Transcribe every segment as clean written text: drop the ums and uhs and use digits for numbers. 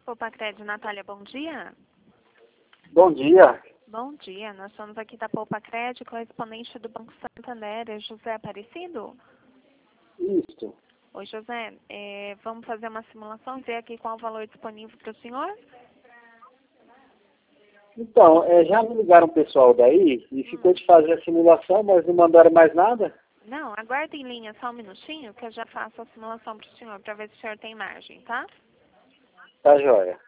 Poupacred, Natália, bom dia. Bom dia. Bom dia, nós somos aqui da Poupacred, correspondente do Banco Santander, é José Aparecido? Isso. Oi, José, vamos fazer uma simulação, ver aqui qual o valor disponível para o senhor? Então, já me ligaram o pessoal daí e ficou de fazer a simulação, mas não mandaram mais nada? Não, aguarde em linha só um minutinho que eu já faço a simulação para o senhor, para ver se o senhor tem margem, tá? Tá joia.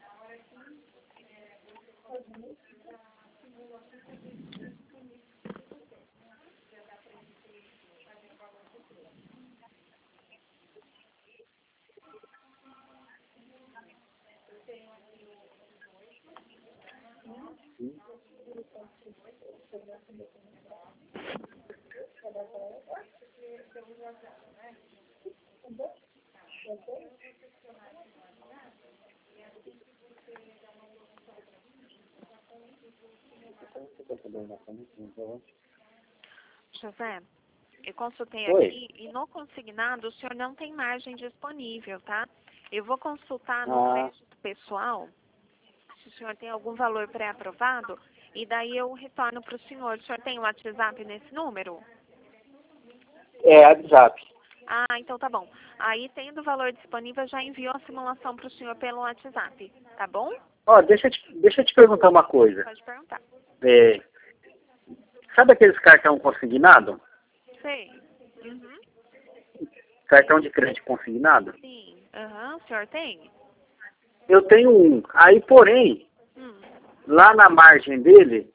José, eu consultei Oi. aqui e no consignado o senhor não tem margem disponível, tá? Eu vou consultar no Ah, crédito pessoal se o senhor tem algum valor pré-aprovado e daí eu retorno para o senhor. O senhor tem um WhatsApp nesse número? WhatsApp. Ah, então tá bom. Aí, tendo o valor disponível, já enviou a simulação para o senhor pelo WhatsApp, tá bom? Ó, deixa eu te perguntar uma coisa. Pode perguntar. É, sabe aqueles cartão consignado? Sei. Uhum. Cartão de crédito consignado? Sim. Aham, o senhor tem? Eu tenho um. Aí, porém, Hum. lá na margem dele,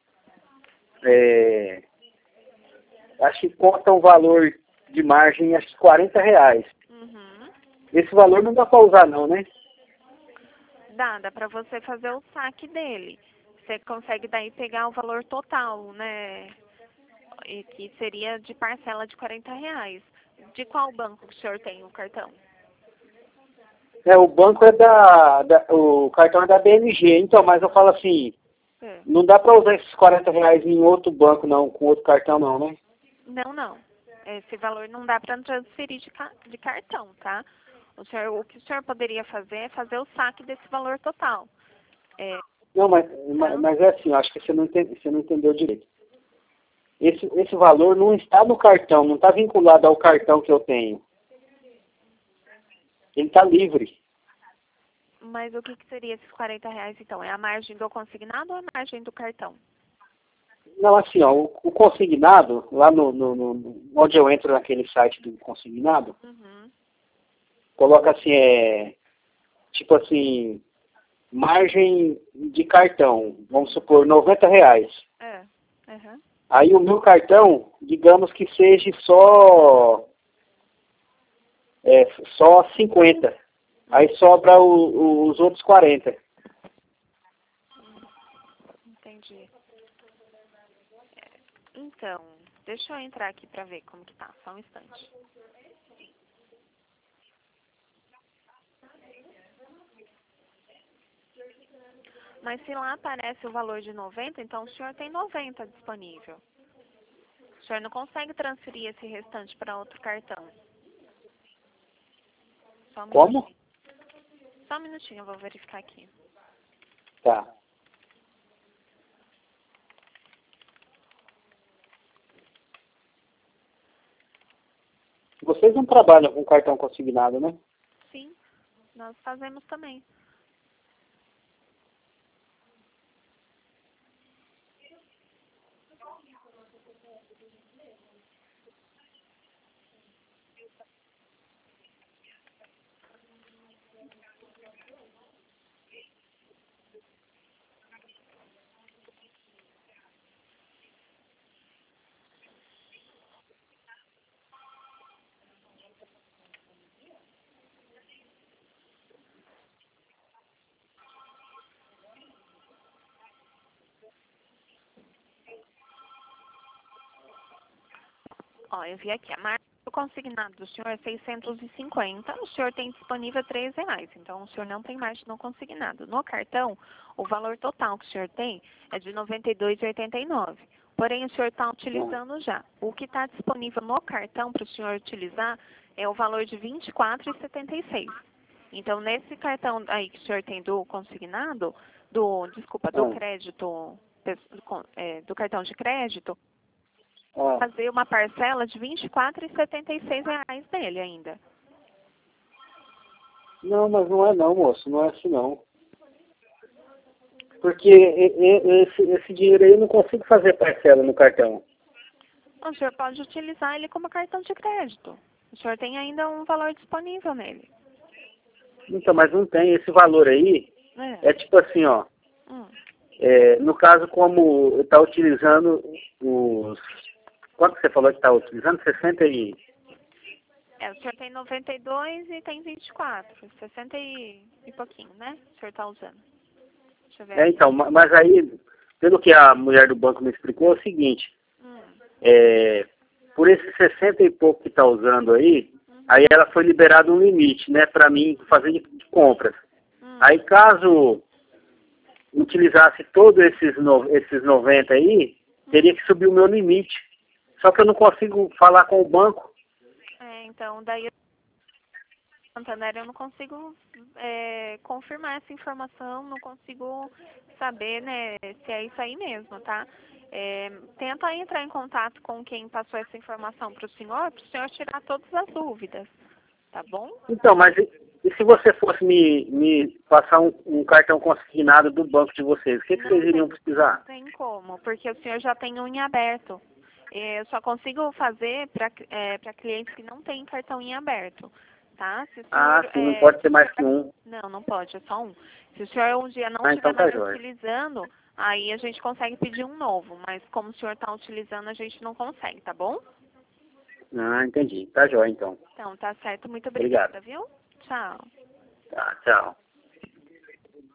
acho que conta um valor de margem, acho que R$ 40. Uhum. Esse valor não dá para usar não, né? Dá para você fazer o saque dele. Você consegue daí pegar o valor total, né? E que seria de parcela de R$ 40. De qual banco que o senhor tem o cartão? O banco o cartão é da BMG, então, mas eu falo assim, É. não dá para usar esses R$ 40 em outro banco não, com outro cartão não, né? Não. Esse valor não dá para transferir de cartão, tá? O que o senhor poderia fazer é fazer o saque desse valor total. Não, mas é assim, eu acho que você não entendeu direito. Esse valor não está no cartão, não está vinculado ao cartão que eu tenho. Ele está livre. Mas o que seria esses R$ 40 então? É a margem do consignado ou a margem do cartão? Não, assim, ó, o consignado, lá onde eu entro naquele site do consignado, Uhum. coloca assim, tipo assim, margem de cartão, vamos supor, R$ 90. É. Uhum. Aí o meu cartão, digamos que seja só 50. Aí sobra os outros 40. Entendi. Então, deixa eu entrar aqui para ver como que tá. Só um instante. Mas se lá aparece o valor de 90, então o senhor tem 90 disponível. O senhor não consegue transferir esse restante para outro cartão. Só um Como? minutinho. Só um minutinho, eu vou verificar aqui. Tá. Vocês não trabalham com cartão consignado, né? Sim, nós fazemos também. Ó, eu vi aqui, a marca do consignado do senhor é 650, o senhor tem disponível R$ 3, então o senhor não tem margem no consignado. No cartão, o valor total que o senhor tem é de R$ 92,89. Porém, o senhor está utilizando já. O que está disponível no cartão para o senhor utilizar é o valor de R$ 24,76. Então, nesse cartão aí que o senhor tem do consignado, do crédito, do cartão de crédito, fazer uma parcela de R$ 24,76 dele ainda. Não, mas não é não, moço, não é assim não. Porque esse dinheiro aí eu não consigo fazer parcela no cartão. O senhor pode utilizar ele como cartão de crédito. O senhor tem ainda um valor disponível nele. Então, mas não tem esse valor aí. É tipo assim, ó. No caso, como está utilizando os... Quanto você falou que está utilizando? 60 e... o senhor tem 92 e tem 24. 60 e pouquinho, né? O senhor está usando. Deixa eu ver. Então, mas aí, pelo que a mulher do banco me explicou, é o seguinte. Por esses 60 e pouco que está usando aí, aí ela foi liberada um limite, né, para mim fazer de compras. Aí caso utilizasse todos esses 90 aí, teria que subir o meu limite. Só que eu não consigo falar com o banco. Então, daí, Santander, eu não consigo confirmar essa informação, não consigo saber, né, se é isso aí mesmo, tá? Tenta entrar em contato com quem passou essa informação para o senhor tirar todas as dúvidas, tá bom? Então, mas e se você fosse me passar um cartão consignado do banco de vocês, o que vocês iriam precisar? Não tem como, porque o senhor já tem um em aberto. Eu só consigo fazer para clientes que não têm cartão em aberto, tá? Se o senhor, sim, não pode ter mais que um. Não pode, é só um. Se o senhor um dia não estiver então tá mais jóia. utilizando, aí a gente consegue pedir um novo, mas como o senhor está utilizando, a gente não consegue, tá bom? Entendi. Tá jóia, então. Então, tá certo. Muito obrigada, viu? Tchau. Tá, tchau.